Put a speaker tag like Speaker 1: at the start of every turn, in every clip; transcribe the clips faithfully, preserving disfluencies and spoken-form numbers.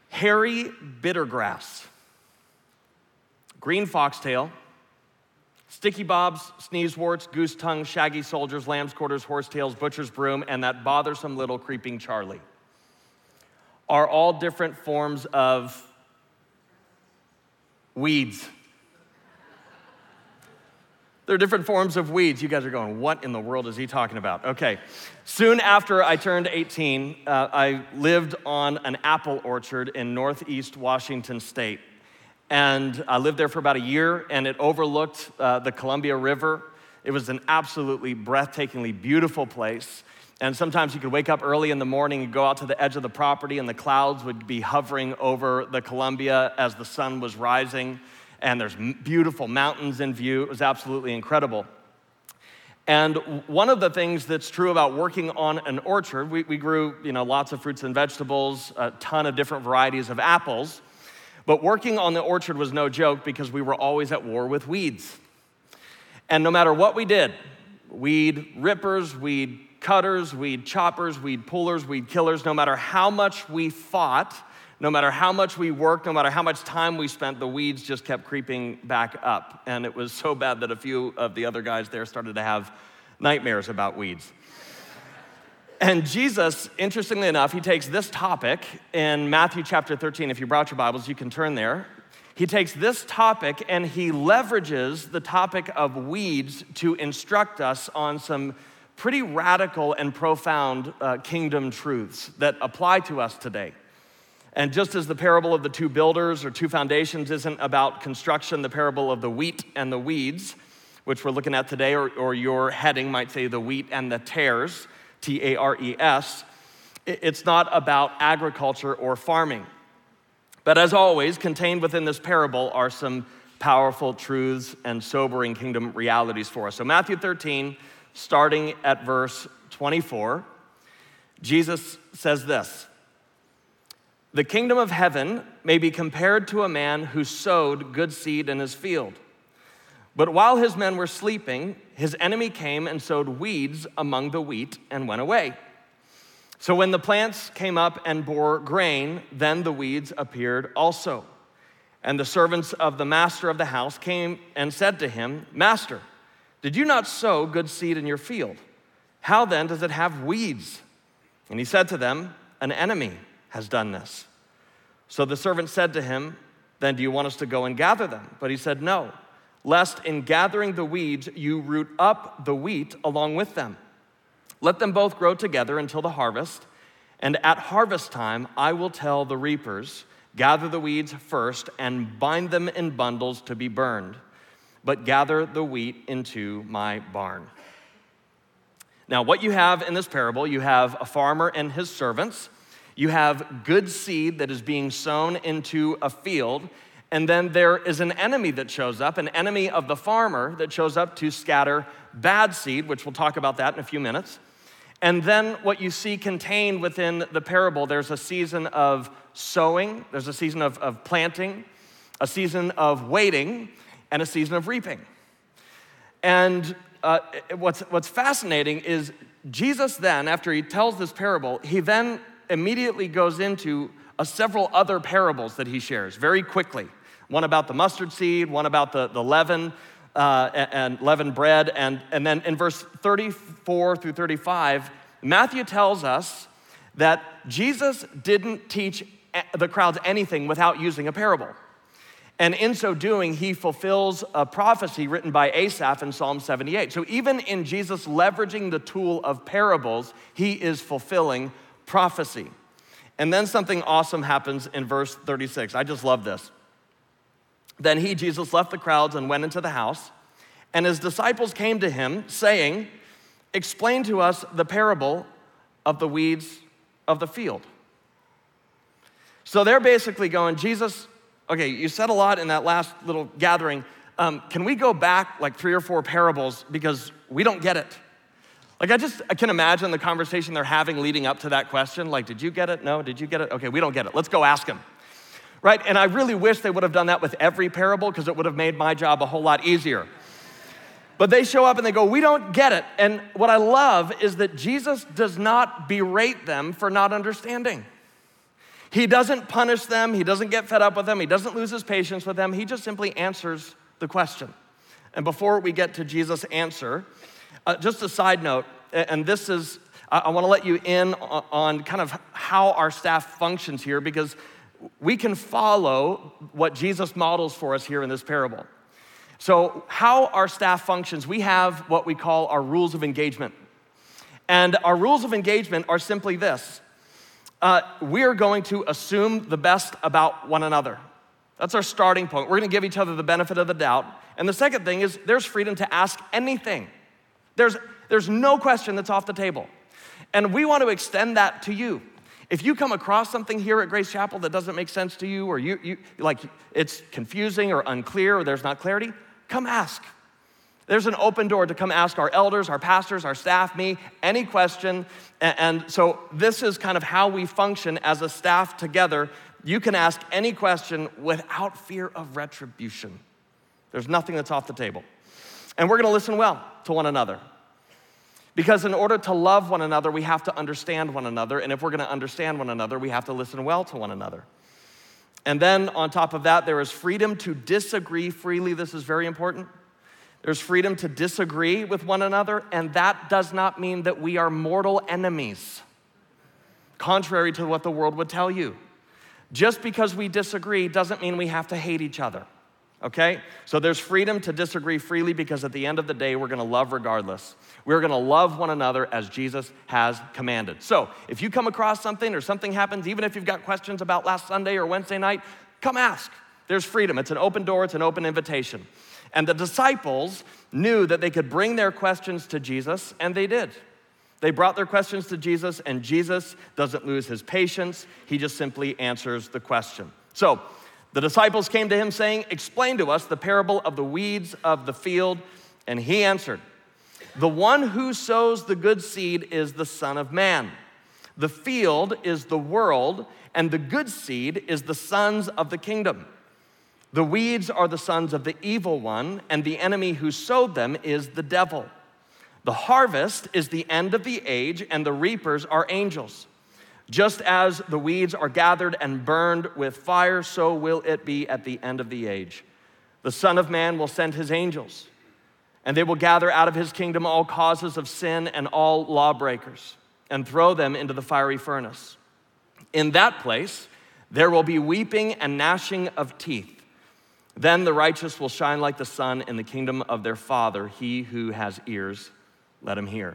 Speaker 1: hairy bittergrass, green foxtail, sticky bobs, sneezeworts, goose tongue, shaggy soldiers, lamb's quarters, horsetails, butcher's broom, and that bothersome little creeping Charlie are all different forms of weeds. They're different forms of weeds. You guys are going, what in the world is he talking about? Okay. Soon after I turned eighteen, uh, I lived on an apple orchard in northeast Washington State. And I lived there for about a year, and it overlooked uh, the Columbia River. It was an absolutely breathtakingly beautiful place. And sometimes you could wake up early in the morning and go out to the edge of the property, and the clouds would be hovering over the Columbia as the sun was rising. And there's beautiful mountains in view. It was absolutely incredible. And one of the things that's true about working on an orchard, we, we grew, you know, lots of fruits and vegetables, a ton of different varieties of apples. But working on the orchard was no joke because we were always at war with weeds. And no matter what we did, weed rippers, weed cutters, weed choppers, weed pullers, weed killers, no matter how much we fought, no matter how much we worked, no matter how much time we spent, the weeds just kept creeping back up. And it was so bad that a few of the other guys there started to have nightmares about weeds. And Jesus, interestingly enough, he takes this topic in Matthew chapter thirteen. If you brought your Bibles, you can turn there. He takes this topic and he leverages the topic of weeds to instruct us on some pretty radical and profound uh, kingdom truths that apply to us today. And just as the parable of the two builders or two foundations isn't about construction, the parable of the wheat and the weeds, which we're looking at today, or, or your heading might say the wheat and the tares, T A R E S, it's not about agriculture or farming. But as always, contained within this parable are some powerful truths and sobering kingdom realities for us. So Matthew thirteen, starting at verse twenty-four, Jesus says this: "The kingdom of heaven may be compared to a man who sowed good seed in his field. But while his men were sleeping, his enemy came and sowed weeds among the wheat and went away. So when the plants came up and bore grain, then the weeds appeared also. And the servants of the master of the house came and said to him, 'Master, did you not sow good seed in your field? How then does it have weeds?' And he said to them, 'An enemy has done this.' So the servant said to him, 'Then do you want us to go and gather them?' But he said, 'No, lest in gathering the weeds you root up the wheat along with them. Let them both grow together until the harvest, and at harvest time I will tell the reapers, gather the weeds first and bind them in bundles to be burned, but gather the wheat into my barn.'" Now, what you have in this parable, you have a farmer and his servants. You have good seed that is being sown into a field, and then there is an enemy that shows up, an enemy of the farmer that shows up to scatter bad seed, which we'll talk about that in a few minutes. And then what you see contained within the parable, there's a season of sowing, there's a season of, of planting, a season of waiting, and a season of reaping. And uh, what's, what's fascinating is Jesus then, after he tells this parable, he then immediately goes into uh, several other parables that he shares very quickly. One about the mustard seed, one about the, the leaven, uh, and, and leavened bread. And, and then in verse thirty-four through thirty-five, Matthew tells us that Jesus didn't teach the crowds anything without using a parable. And in so doing, he fulfills a prophecy written by Asaph in Psalm seventy-eight. So even in Jesus leveraging the tool of parables, he is fulfilling prophecy. And then something awesome happens in verse thirty-six. I just love this. "Then he, Jesus, left the crowds and went into the house, and his disciples came to him, saying, 'Explain to us the parable of the weeds of the field.'" So they're basically going, "Jesus, okay, you said a lot in that last little gathering. Um, can we go back like three or four parables because we don't get it?" Like I just, I can imagine the conversation they're having leading up to that question. Like, did you get it? No, did you get it? Okay, we don't get it. Let's go ask him. Right? And I really wish they would have done that with every parable because it would have made my job a whole lot easier. But they show up and they go, "We don't get it." And what I love is that Jesus does not berate them for not understanding. He doesn't punish them. He doesn't get fed up with them. He doesn't lose his patience with them. He just simply answers the question. And before we get to Jesus' answer, uh, just a side note, and this is, I, I want to let you in on, on kind of how our staff functions here, because we can follow what Jesus models for us here in this parable. So how our staff functions, we have what we call our rules of engagement. And our rules of engagement are simply this. Uh, we're going to assume the best about one another. That's our starting point. We're gonna give each other the benefit of the doubt. And the second thing is there's freedom to ask anything. There's, there's no question that's off the table. And we want to extend that to you. If you come across something here at Grace Chapel that doesn't make sense to you, or you, you like it's confusing or unclear or there's not clarity, come ask. There's an open door to come ask our elders, our pastors, our staff, me, any question. And so this is kind of how we function as a staff together. You can ask any question without fear of retribution. There's nothing that's off the table. And we're gonna listen well to one another. Because in order to love one another, we have to understand one another. And if we're gonna understand one another, we have to listen well to one another. And then on top of that, there is freedom to disagree freely. This is very important. There's freedom to disagree with one another, and that does not mean that we are mortal enemies, contrary to what the world would tell you. Just because we disagree doesn't mean we have to hate each other, okay? So there's freedom to disagree freely, because at the end of the day, we're gonna love regardless. We're gonna love one another as Jesus has commanded. So if you come across something or something happens, even if you've got questions about last Sunday or Wednesday night, come ask. There's freedom. It's an open door. It's an open invitation. And the disciples knew that they could bring their questions to Jesus, and they did. They brought their questions to Jesus, and Jesus doesn't lose his patience. He just simply answers the question. So the disciples came to him saying, "Explain to us the parable of the weeds of the field." And he answered, "The one who sows the good seed is the Son of Man. The field is the world, and the good seed is the sons of the kingdom. The weeds are the sons of the evil one, and the enemy who sowed them is the devil. The harvest is the end of the age, and the reapers are angels. Just as the weeds are gathered and burned with fire, so will it be at the end of the age. The Son of Man will send his angels, and they will gather out of his kingdom all causes of sin and all lawbreakers, and throw them into the fiery furnace. In that place, there will be weeping and gnashing of teeth. Then the righteous will shine like the sun in the kingdom of their Father. He who has ears, let him hear."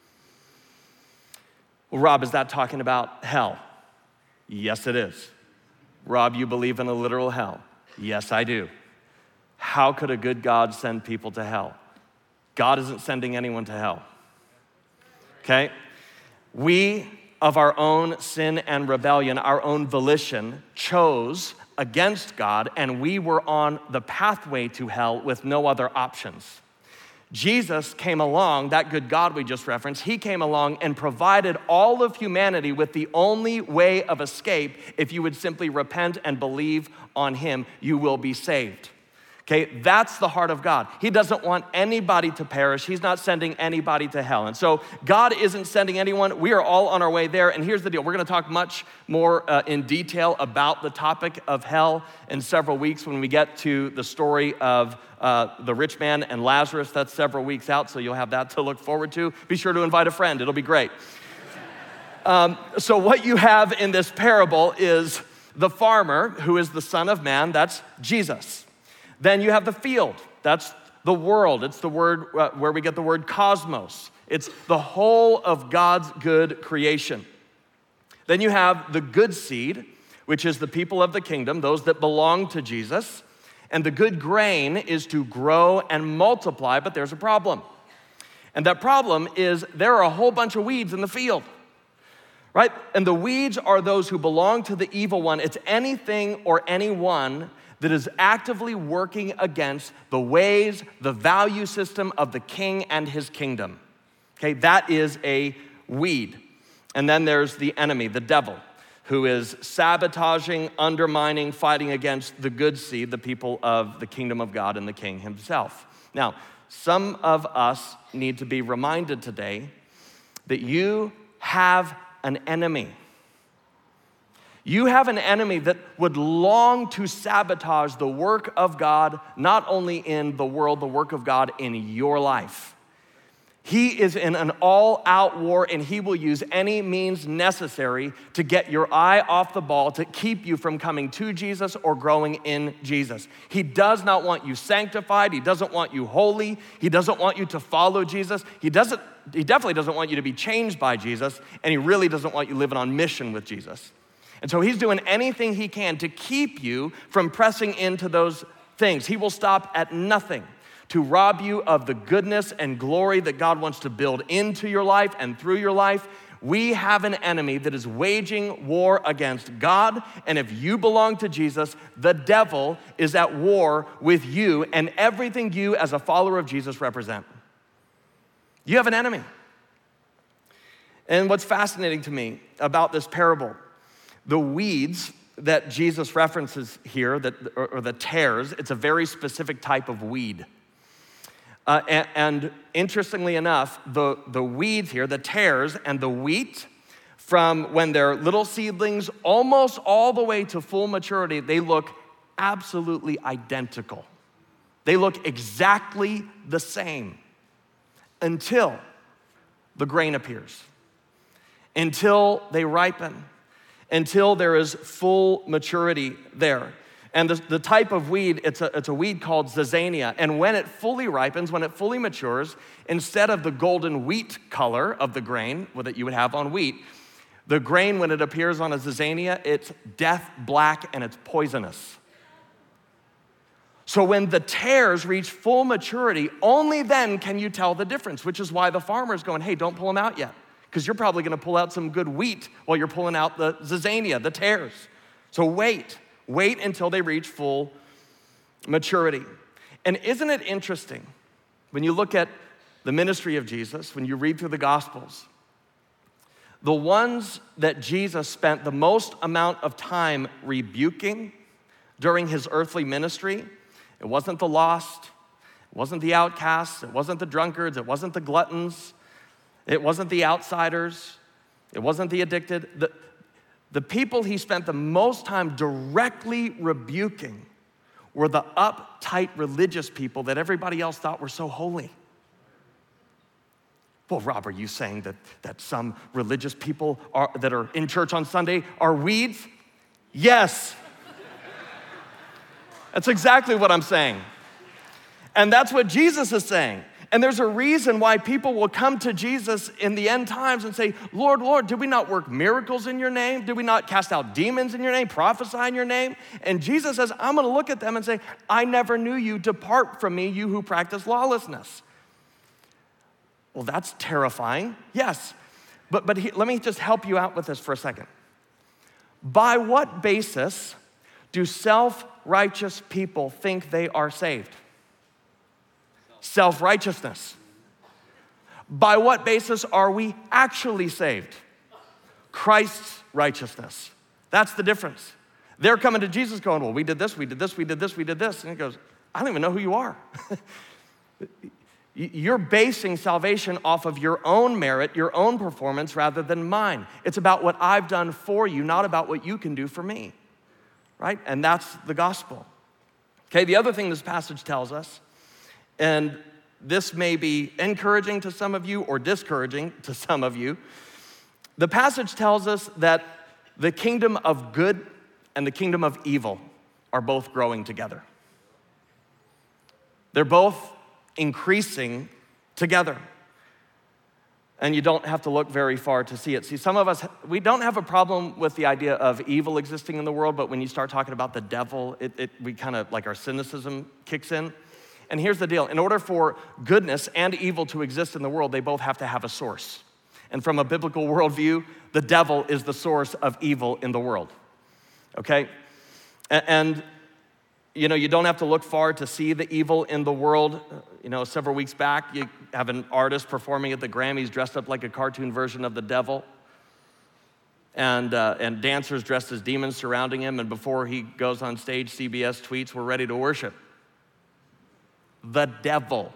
Speaker 1: Well, Rob, is that talking about hell? Yes, it is. Rob, you believe in a literal hell? Yes, I do. How could a good God send people to hell? God isn't sending anyone to hell. Okay? We, of our own sin and rebellion, our own volition, chose against God, and we were on the pathway to hell with no other options. Jesus came along, that good God we just referenced, he came along and provided all of humanity with the only way of escape. If you would simply repent and believe on him, you will be saved. Okay, that's the heart of God. He doesn't want anybody to perish. He's not sending anybody to hell. And so God isn't sending anyone. We are all on our way there. And here's the deal. We're gonna talk much more uh, in detail about the topic of hell in several weeks when we get to the story of uh, the rich man and Lazarus. That's several weeks out, so you'll have that to look forward to. Be sure to invite a friend. It'll be great. Um, so what you have in this parable is the farmer, who is the Son of Man. That's Jesus. Then you have the field. That's the world. It's the word uh, where we get the word cosmos. It's the whole of God's good creation. Then you have the good seed, which is the people of the kingdom, those that belong to Jesus. And the good grain is to grow and multiply, but there's a problem. And that problem is there are a whole bunch of weeds in the field, right? And the weeds are those who belong to the evil one. It's anything or anyone that is actively working against the ways, the value system of the king and his kingdom. Okay, that is a weed. And then there's the enemy, the devil, who is sabotaging, undermining, fighting against the good seed, the people of the kingdom of God and the king himself. Now, some of us need to be reminded today that you have an enemy. You have an enemy that would long to sabotage the work of God, not only in the world, the work of God in your life. He is in an all-out war, and he will use any means necessary to get your eye off the ball, to keep you from coming to Jesus or growing in Jesus. He does not want you sanctified. He doesn't want you holy. He doesn't want you to follow Jesus. He doesn't. He definitely doesn't want you to be changed by Jesus, and he really doesn't want you living on mission with Jesus. And so he's doing anything he can to keep you from pressing into those things. He will stop at nothing to rob you of the goodness and glory that God wants to build into your life and through your life. We have an enemy that is waging war against God, and if you belong to Jesus, the devil is at war with you and everything you as a follower of Jesus represent. You have an enemy. And what's fascinating to me about this parable, the weeds that Jesus references here, that, or, or the tares, it's a very specific type of weed. Uh, and, and interestingly enough, the, the weeds here, the tares and the wheat, from when they're little seedlings almost all the way to full maturity, they look absolutely identical. They look exactly the same until the grain appears, until they ripen, until there is full maturity there. And the, the type of weed, it's a, it's a weed called zizania. And when it fully ripens, when it fully matures, instead of the golden wheat color of the grain that you would have on wheat, the grain, when it appears on a zizania, it's death black and it's poisonous. So when the tares reach full maturity, only then can you tell the difference, which is why the farmer's going, hey, don't pull them out yet, because you're probably gonna pull out some good wheat while you're pulling out the zizania, the tares. So wait. Wait until they reach full maturity. And isn't it interesting when you look at the ministry of Jesus, when you read through the Gospels, the ones that Jesus spent the most amount of time rebuking during his earthly ministry, it wasn't the lost, it wasn't the outcasts, it wasn't the drunkards, it wasn't the gluttons, it wasn't the outsiders, it wasn't the addicted. The, The people he spent the most time directly rebuking were the uptight religious people that everybody else thought were so holy. Well, Rob, are you saying that, that some religious people are, that are in church on Sunday are weeds? Yes. That's exactly what I'm saying. And that's what Jesus is saying. And there's a reason why people will come to Jesus in the end times and say, Lord, Lord, did we not work miracles in your name? Did we not cast out demons in your name, prophesy in your name? And Jesus says, I'm gonna look at them and say, I never knew you. Depart from me, you who practice lawlessness. Well, that's terrifying, yes. But, but he, let me just help you out with this for a second. By what basis do self-righteous people think they are saved? Self-righteousness. By what basis are we actually saved? Christ's righteousness. That's the difference. They're coming to Jesus going, well, we did this, we did this, we did this, we did this. And he goes, I don't even know who you are. You're basing salvation off of your own merit, your own performance, rather than mine. It's about what I've done for you, not about what you can do for me, right? And that's the gospel. Okay, the other thing this passage tells us, and this may be encouraging to some of you or discouraging to some of you. The passage tells us that the kingdom of good and the kingdom of evil are both growing together. They're both increasing together. And you don't have to look very far to see it. See, some of us, we don't have a problem with the idea of evil existing in the world, but when you start talking about the devil, it, it we kind of, like our cynicism kicks in. And here's the deal. In order for goodness and evil to exist in the world, they both have to have a source. And from a biblical worldview, the devil is the source of evil in the world, okay? And, you know, you don't have to look far to see the evil in the world. You know, several weeks back, you have an artist performing at the Grammys dressed up like a cartoon version of the devil. And, uh, and dancers dressed as demons surrounding him. And before he goes on stage, C B S tweets, we're ready to worship the devil,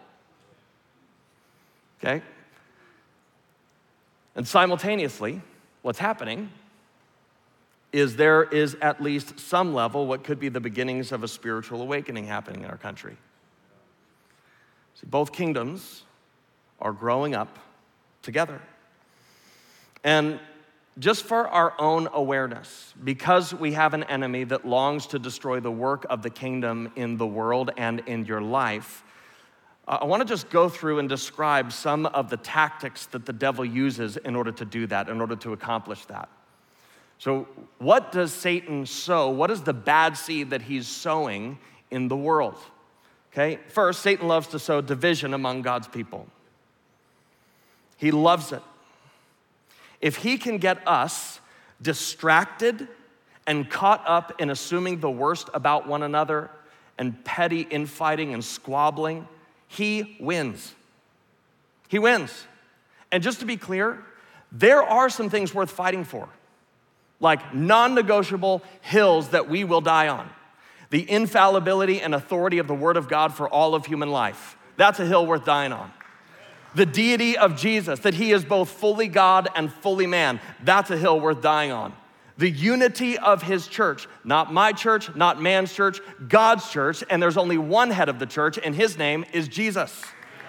Speaker 1: okay? And simultaneously, what's happening is there is at least some level what could be the beginnings of a spiritual awakening happening in our country. See, both kingdoms are growing up together. And just for our own awareness, because we have an enemy that longs to destroy the work of the kingdom in the world and in your life, uh, I wanna just go through and describe some of the tactics that the devil uses in order to do that, in order to accomplish that. So what does Satan sow? What is the bad seed that he's sowing in the world? Okay, first, Satan loves to sow division among God's people. He loves it. If he can get us distracted and caught up in assuming the worst about one another and petty infighting and squabbling, he wins. He wins. And just to be clear, there are some things worth fighting for, like non-negotiable hills that we will die on. The infallibility and authority of the Word of God for all of human life. That's a hill worth dying on. The deity of Jesus, that he is both fully God and fully man. That's a hill worth dying on. The unity of his church, not my church, not man's church, God's church, and there's only one head of the church, and his name is Jesus.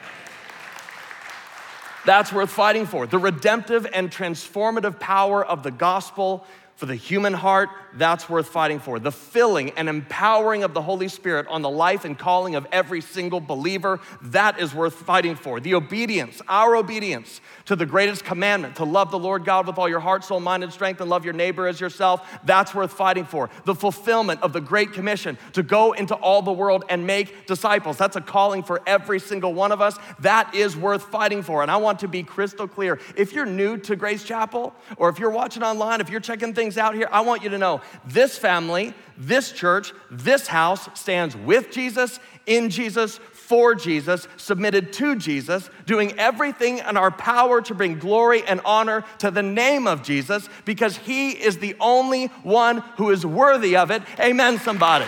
Speaker 1: That's worth fighting for. The redemptive and transformative power of the gospel for the human heart, that's worth fighting for. The filling and empowering of the Holy Spirit on the life and calling of every single believer, that is worth fighting for. The obedience, our obedience to the greatest commandment, to love the Lord God with all your heart, soul, mind, and strength, and love your neighbor as yourself, that's worth fighting for. The fulfillment of the Great Commission to go into all the world and make disciples, that's a calling for every single one of us. That is worth fighting for. And I want to be crystal clear. If you're new to Grace Chapel, or if you're watching online, if you're checking things out here, I want you to know this family, this church, this house stands with Jesus, in Jesus, for Jesus, submitted to Jesus, doing everything in our power to bring glory and honor to the name of Jesus, because he is the only one who is worthy of it. Amen, somebody.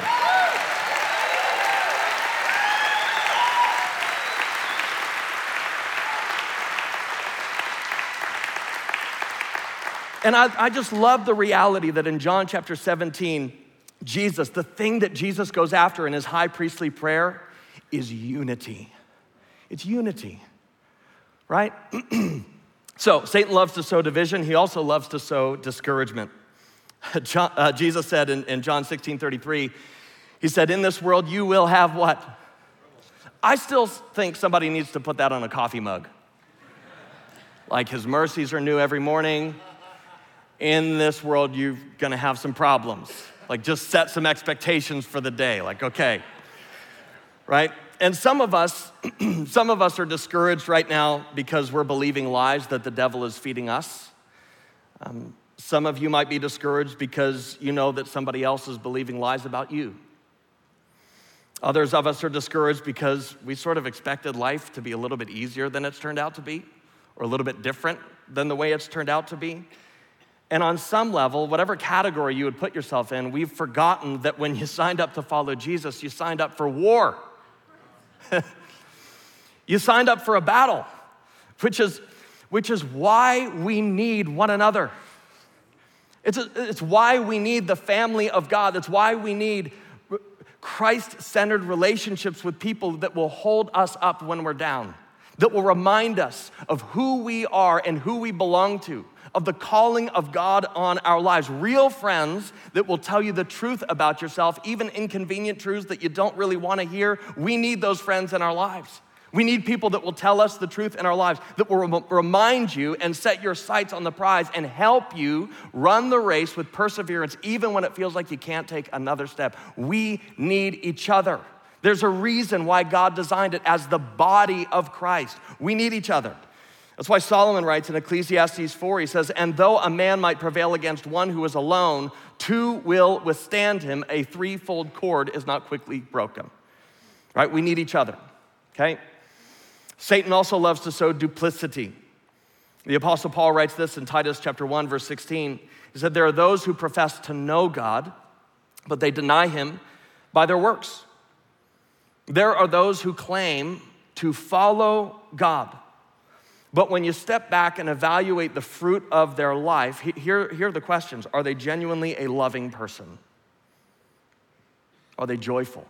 Speaker 1: And I, I just love the reality that in John chapter seventeen, Jesus, the thing that Jesus goes after in his high priestly prayer is unity. It's unity, right? So Satan loves to sow division. He also loves to sow discouragement. John, uh, Jesus said in, in John sixteen thirty-three, he said, in this world you will have what? I still think somebody needs to put that on a coffee mug. Like his mercies are new every morning. In this world, you're gonna have some problems. Like just set some expectations for the day, like, okay, right? And some of us, some of us are discouraged right now because we're believing lies that the devil is feeding us. Um, some of you might be discouraged because you know that somebody else is believing lies about you. Others of us are discouraged because we sort of expected life to be a little bit easier than it's turned out to be, or a little bit different than the way it's turned out to be. And on some level, whatever category you would put yourself in, we've forgotten that when you signed up to follow Jesus, you signed up for war. You signed up for a battle, which is, which is why we need one another. It's, a, it's why we need the family of God. It's why we need Christ-centered relationships with people that will hold us up when we're down, that will remind us of who we are and who we belong to, of the calling of God on our lives. Real friends that will tell you the truth about yourself, even inconvenient truths that you don't really want to hear. We need those friends in our lives. We need people that will tell us the truth in our lives, that will rem- remind you and set your sights on the prize and help you run the race with perseverance, even when it feels like you can't take another step. We need each other. There's a reason why God designed it as the body of Christ. We need each other. That's why Solomon writes in Ecclesiastes four, he says, and though a man might prevail against one who is alone, two will withstand him. A threefold cord is not quickly broken. Right? We need each other, okay? Satan also loves to sow duplicity. The Apostle Paul writes this in Titus chapter one, verse sixteen. He said, there are those who profess to know God, but they deny him by their works. There are those who claim to follow God, But when you step back and evaluate the fruit of their life, here, here are the questions. Are they genuinely a loving person? Are they joyful?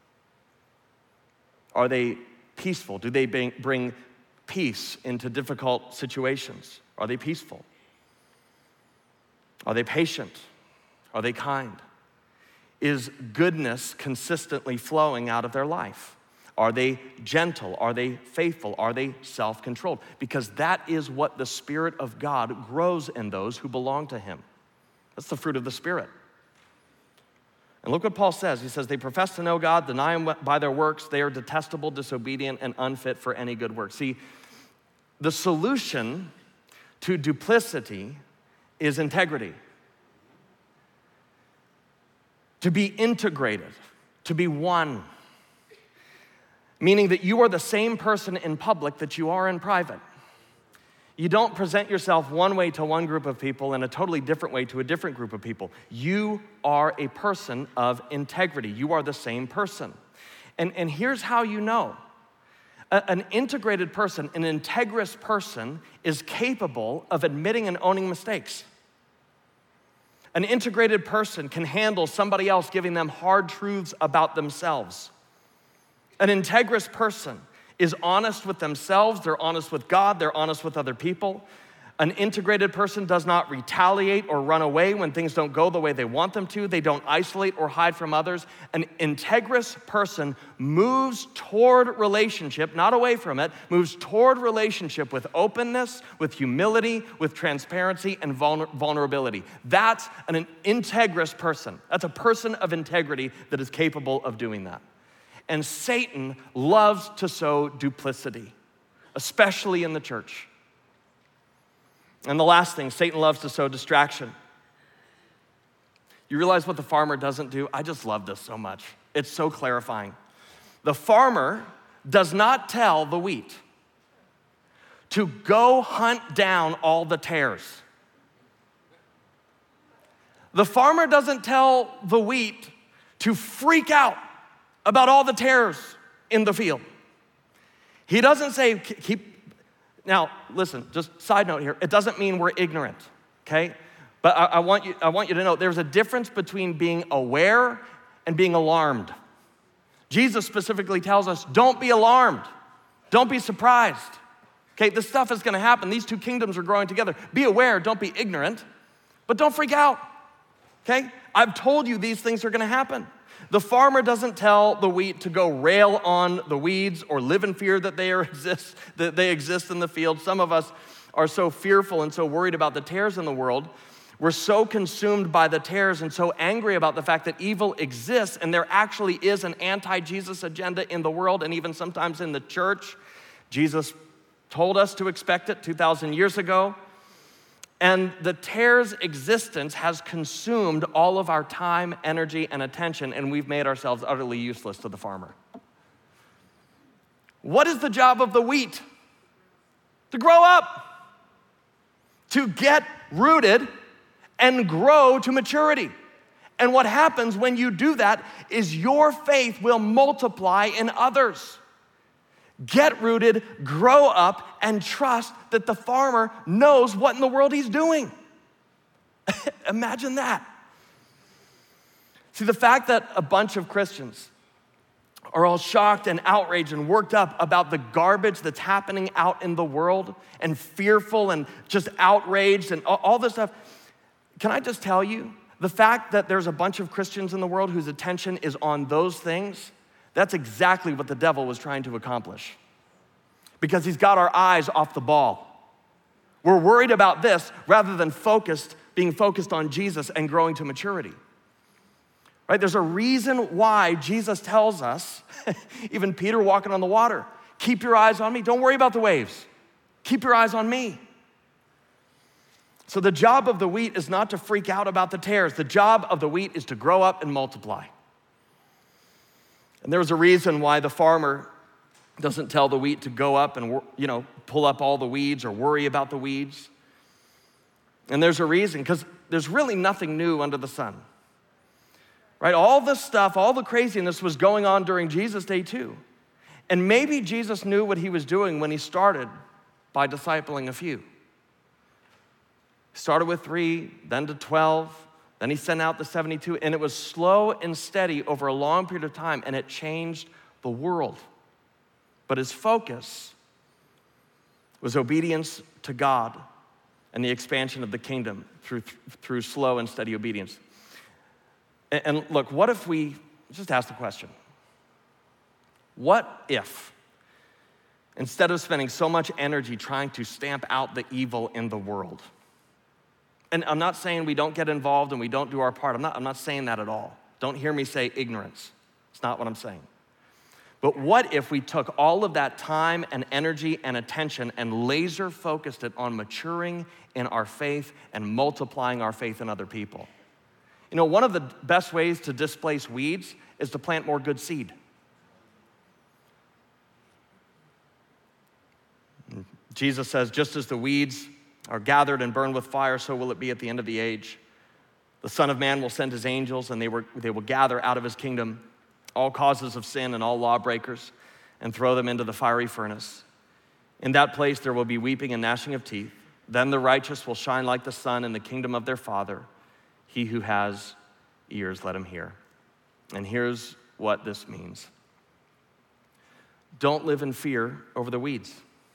Speaker 1: Are they peaceful? Do they bring peace into difficult situations? Are they peaceful? Are they patient? Are they kind? Is goodness consistently flowing out of their life? Are they gentle? Are they faithful? Are they self-controlled? Because that is what the Spirit of God grows in those who belong to Him. That's the fruit of the Spirit. And look what Paul says. He says, they profess to know God, deny Him by their works. They are detestable, disobedient, and unfit for any good work. See, the solution to duplicity is integrity. To be integrated, to be one. Meaning that you are the same person in public that you are in private. You don't present yourself one way to one group of people and a totally different way to a different group of people. You are a person of integrity. You are the same person. And, and here's how you know. A, an integrated person, an integrous person, is capable of admitting and owning mistakes. An integrated person can handle somebody else giving them hard truths about themselves. An integrous person is honest with themselves, they're honest with God, they're honest with other people. An integrated person does not retaliate or run away when things don't go the way they want them to. They don't isolate or hide from others. An integrous person moves toward relationship, not away from it, moves toward relationship with openness, with humility, with transparency, and vulner- vulnerability. That's an integrous person. That's a person of integrity that is capable of doing that. And Satan loves to sow duplicity, especially in the church. And the last thing, Satan loves to sow distraction. You realize what the farmer doesn't do? I just love this so much. It's so clarifying. The farmer does not tell the wheat to go hunt down all the tares. The farmer doesn't tell the wheat to freak out about all the tares in the field. He doesn't say, keep, now listen, just side note here, it doesn't mean we're ignorant, okay? But I, I, want you, I want you to know there's a difference between being aware and being alarmed. Jesus specifically tells us, don't be alarmed, don't be surprised. Okay, this stuff is gonna happen. These two kingdoms are growing together. Be aware, don't be ignorant, but don't freak out, okay? I've told you these things are gonna happen. The farmer doesn't tell the wheat to go rail on the weeds or live in fear that they, are exist, that they exist in the field. Some of us are so fearful and so worried about the tares in the world. We're so consumed by the tares and so angry about the fact that evil exists and there actually is an anti-Jesus agenda in the world and even sometimes in the church. Jesus told us to expect it two thousand years ago. And the tare's existence has consumed all of our time, energy, and attention, and we've made ourselves utterly useless to the farmer. What is the job of the wheat? To grow up, to get rooted and grow to maturity. And what happens when you do that is your faith will multiply in others. Get rooted, grow up, and trust that the farmer knows what in the world he's doing. Imagine that. See, the fact that a bunch of Christians are all shocked and outraged and worked up about the garbage that's happening out in the world and fearful and just outraged and all this stuff. Can I just tell you, the fact that there's a bunch of Christians in the world whose attention is on those things, that's exactly what the devil was trying to accomplish. Because he's got our eyes off the ball. We're worried about this rather than focused, being focused on Jesus and growing to maturity. Right? There's a reason why Jesus tells us, even Peter walking on the water, keep your eyes on me. Don't worry about the waves. Keep your eyes on me. So the job of the wheat is not to freak out about the tares. The job of the wheat is to grow up and multiply. And there's a reason why the farmer doesn't tell the wheat to go up and, you know, pull up all the weeds or worry about the weeds. And there's a reason, because there's really nothing new under the sun. Right? All this stuff, all the craziness was going on during Jesus' day too. And maybe Jesus knew what he was doing when he started by discipling a few. Started with three, then to twelve, then he sent out the seventy-two, and it was slow and steady over a long period of time, and it changed the world. But his focus was obedience to God and the expansion of the kingdom through, through slow and steady obedience. And, and look, what if we, just ask the question, what if, instead of spending so much energy trying to stamp out the evil in the world, and I'm not saying we don't get involved and we don't do our part. I'm not, I'm not saying that at all. Don't hear me say ignorance. It's not what I'm saying. But what if we took all of that time and energy and attention and laser focused it on maturing in our faith and multiplying our faith in other people? You know, one of the best ways to displace weeds is to plant more good seed. Jesus says, just as the weeds are gathered and burned with fire, so will it be at the end of the age. The Son of Man will send his angels, and they, were, they will gather out of his kingdom all causes of sin and all lawbreakers and throw them into the fiery furnace. In that place there will be weeping and gnashing of teeth. Then the righteous will shine like the sun in the kingdom of their Father. He who has ears, let him hear. And here's what this means. Don't live in fear over the weeds.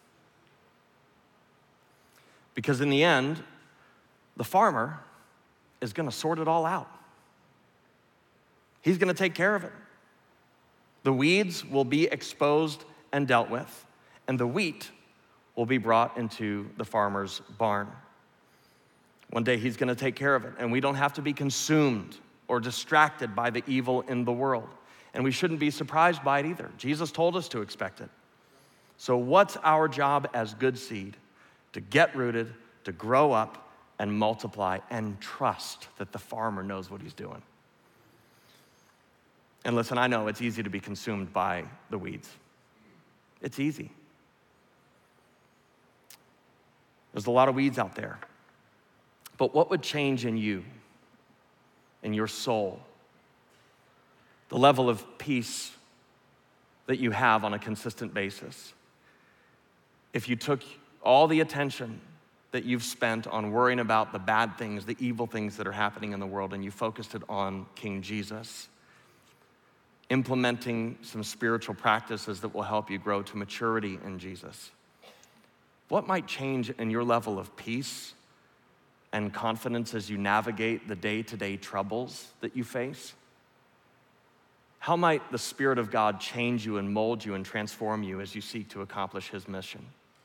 Speaker 1: Because in the end, the farmer is gonna sort it all out. He's gonna take care of it. The weeds will be exposed and dealt with, and the wheat will be brought into the farmer's barn. One day he's gonna take care of it, and we don't have to be consumed or distracted by the evil in the world. And we shouldn't be surprised by it either. Jesus told us to expect it. So what's our job as good seed? To get rooted, to grow up and multiply and trust that the farmer knows what he's doing. And listen, I know it's easy to be consumed by the weeds. It's easy. There's a lot of weeds out there. But what would change in you, in your soul, the level of peace that you have on a consistent basis, if you took all the attention that you've spent on worrying about the bad things, the evil things that are happening in the world, and you focused it on King Jesus, implementing some spiritual practices that will help you grow to maturity in Jesus? What might change in your level of peace and confidence as you navigate the day-to-day troubles that you face? How might the Spirit of God change you and mold you and transform you as you seek to accomplish his mission?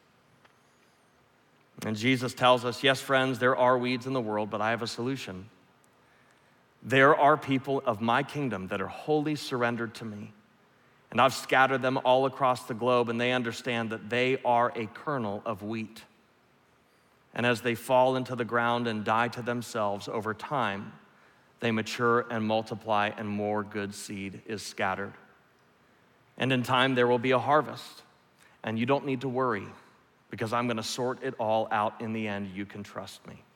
Speaker 1: And Jesus tells us, yes, friends, there are weeds in the world, but I have a solution. There are people of my kingdom that are wholly surrendered to me. And I've scattered them all across the globe, and they understand that they are a kernel of wheat. And as they fall into the ground and die to themselves over time, they mature and multiply, and more good seed is scattered. And in time, there will be a harvest. And you don't need to worry, because I'm gonna sort it all out in the end. You can trust me.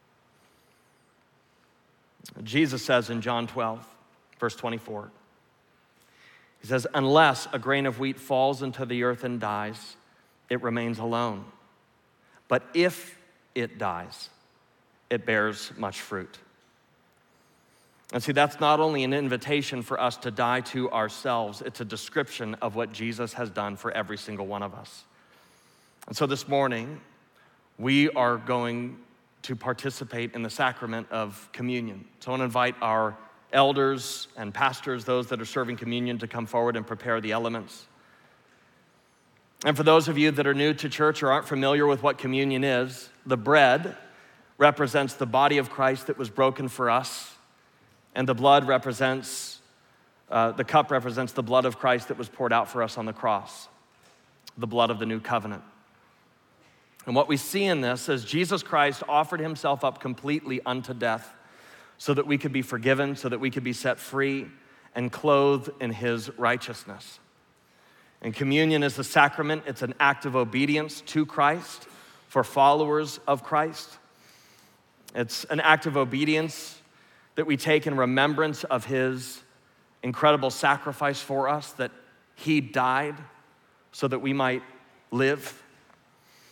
Speaker 1: Jesus says in John twelve, verse twenty-four, he says, unless a grain of wheat falls into the earth and dies, it remains alone. But if it dies, it bears much fruit. And see, that's not only an invitation for us to die to ourselves, it's a description of what Jesus has done for every single one of us. And so this morning, we are going to participate in the sacrament of communion. So I want to invite our elders and pastors, those that are serving communion, to come forward and prepare the elements. And for those of you that are new to church or aren't familiar with what communion is, the bread represents the body of Christ that was broken for us, and the blood represents, uh, the cup represents the blood of Christ that was poured out for us on the cross, the blood of the new covenant. And what we see in this is Jesus Christ offered himself up completely unto death so that we could be forgiven, so that we could be set free and clothed in his righteousness. And communion is the sacrament. It's an act of obedience to Christ for followers of Christ. It's an act of obedience that we take in remembrance of his incredible sacrifice for us, that he died so that we might live.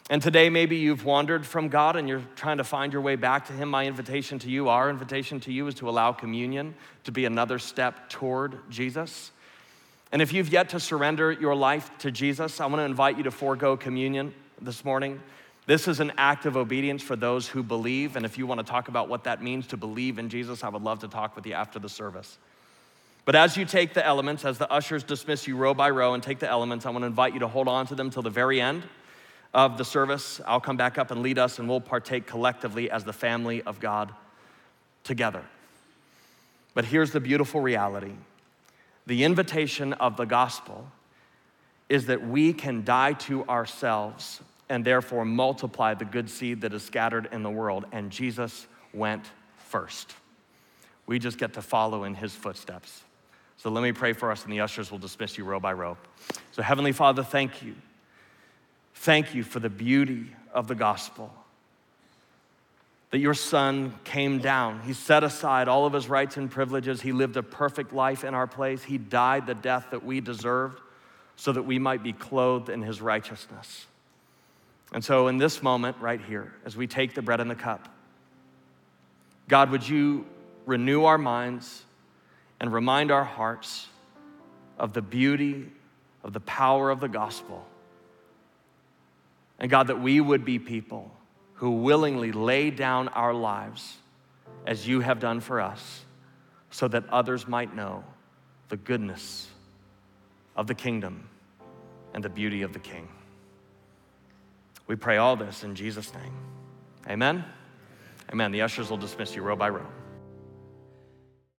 Speaker 1: And today, maybe you've wandered from God and you're trying to find your way back to him. My invitation to you, our invitation to you, is to allow communion to be another step toward Jesus. And if you've yet to surrender your life to Jesus, I want to invite you to forego communion this morning. This is an act of obedience for those who believe. And if you want to talk about what that means to believe in Jesus, I would love to talk with you after the service. But as you take the elements, as the ushers dismiss you row by row and take the elements, I want to invite you to hold on to them till the very end of the service. I'll come back up and lead us, and we'll partake collectively as the family of God together. But here's the beautiful reality. The invitation of the gospel is that we can die to ourselves and therefore multiply the good seed that is scattered in the world, and Jesus went first. We just get to follow in his footsteps. So let me pray for us, and the ushers will dismiss you row by row. So Heavenly Father, thank you. Thank you for the beauty of the gospel, that your son came down. He set aside all of his rights and privileges. He lived a perfect life in our place. He died the death that we deserved so that we might be clothed in his righteousness. And so in this moment right here, as we take the bread and the cup, God, would you renew our minds and remind our hearts of the beauty of the power of the gospel. And God, that we would be people who willingly lay down our lives as you have done for us, so that others might know the goodness of the kingdom and the beauty of the King. We pray all this in Jesus' name. Amen? Amen. The ushers will dismiss you row by row.